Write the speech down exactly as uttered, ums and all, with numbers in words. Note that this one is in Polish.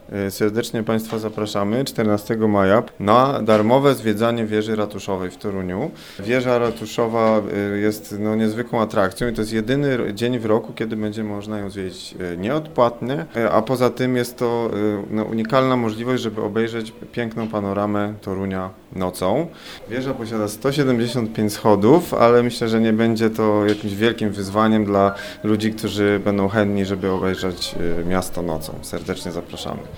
Serdecznie Państwa zapraszamy czternastego maja na darmowe zwiedzanie wieży ratuszowej w Toruniu. Wieża ratuszowa jest no, niezwykłą atrakcją i to jest jedyny dzień w roku, kiedy będzie można ją zwiedzić nieodpłatnie, a poza tym jest to no, unikalna możliwość, żeby obejrzeć piękną panoramę Torunia nocą. Wieża posiada sto siedemdziesiąt pięć schodów, ale myślę, że nie będzie to jakimś wielkim wyzwaniem dla ludzi, którzy będą chętni, żeby obejrzeć miasto nocą. Serdecznie zapraszamy.